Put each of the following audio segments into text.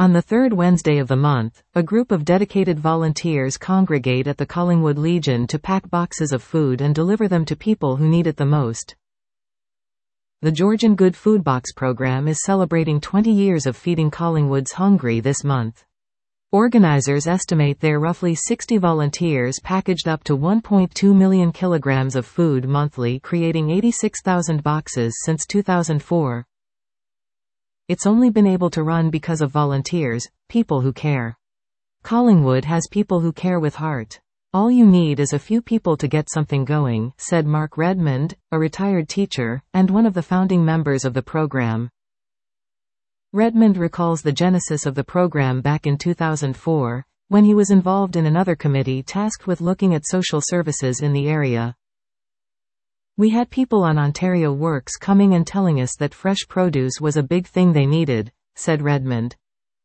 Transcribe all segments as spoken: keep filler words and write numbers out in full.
On the third Wednesday of the month, a group of dedicated volunteers congregate at the Collingwood Legion to pack boxes of food and deliver them to people who need it the most. The Georgian Good Food Box program is celebrating twenty years of feeding Collingwood's hungry this month. Organizers estimate their roughly sixty volunteers packaged up to one point two million kilograms of food monthly, creating eighty-six thousand boxes since two thousand four. It's only been able to run because of volunteers, people who care. Collingwood has people who care with heart. All you need is a few people to get something going, said Mark Redmond, a retired teacher, and one of the founding members of the program. Redmond recalls the genesis of the program back in two thousand four, when he was involved in another committee tasked with looking at social services in the area. We had people on Ontario Works coming and telling us that fresh produce was a big thing they needed, said Redmond.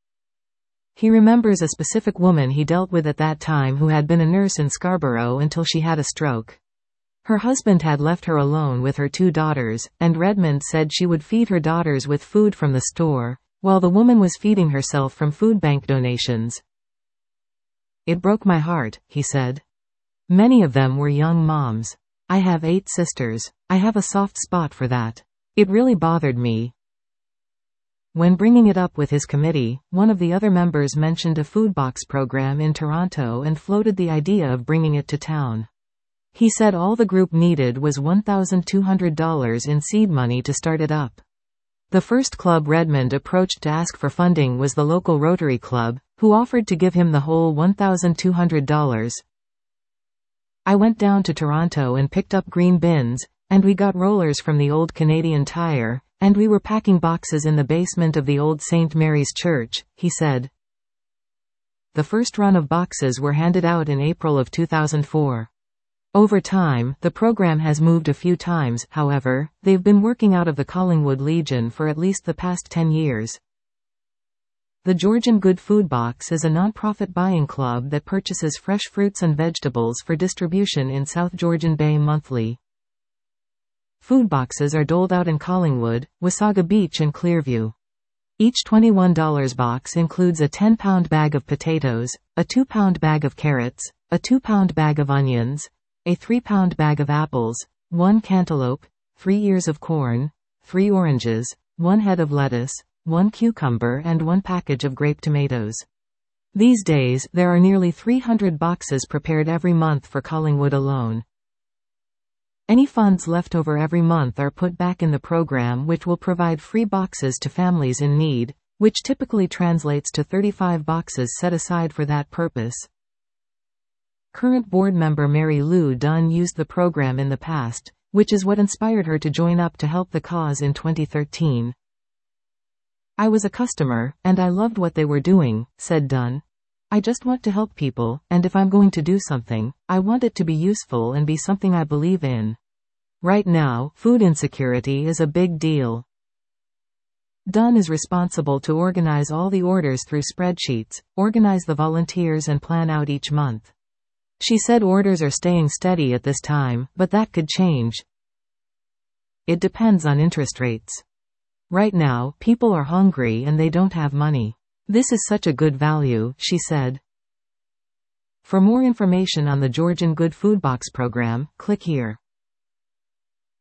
He remembers a specific woman he dealt with at that time who had been a nurse in Scarborough until she had a stroke. Her husband had left her alone with her two daughters, and Redmond said she would feed her daughters with food from the store, while the woman was feeding herself from food bank donations. It broke my heart, he said. Many of them were young moms. I have eight sisters. I have a soft spot for that. It really bothered me. When bringing it up with his committee, one of the other members mentioned a food box program in Toronto and floated the idea of bringing it to town. He said all the group needed was one thousand two hundred dollars in seed money to start it up. The first club Redmond approached to ask for funding was the local Rotary Club, who offered to give him the whole one thousand two hundred dollars. I went down to Toronto and picked up green bins, and we got rollers from the old Canadian Tire, and we were packing boxes in the basement of the old Saint Mary's Church, he said. The first run of boxes were handed out in April of two thousand four. Over time, the program has moved a few times, however, they've been working out of the Collingwood Legion for at least the past ten years. The Georgian Good Food Box is a non-profit buying club that purchases fresh fruits and vegetables for distribution in South Georgian Bay monthly. Food boxes are doled out in Collingwood, Wasaga Beach and Clearview. Each twenty-one dollar box includes a ten pound bag of potatoes, a two pound bag of carrots, a two pound bag of onions, a three pound bag of apples, one cantaloupe, three ears of corn, three oranges, one head of lettuce, one cucumber and one package of grape tomatoes. These days, there are nearly three hundred boxes prepared every month for Collingwood alone. Any funds left over every month are put back in the program, which will provide free boxes to families in need, which typically translates to thirty-five boxes set aside for that purpose. Current board member Mary Lou Dunn used the program in the past, which is what inspired her to join up to help the cause in twenty thirteen. I was a customer, and I loved what they were doing, said Dunn. I just want to help people, and if I'm going to do something, I want it to be useful and be something I believe in. Right now, food insecurity is a big deal. Dunn is responsible to organize all the orders through spreadsheets, organize the volunteers and plan out each month. She said orders are staying steady at this time, but that could change. It depends on interest rates. Right now, people are hungry and they don't have money. This is such a good value, she said. For more information on the Georgian Good Food Box program, click here.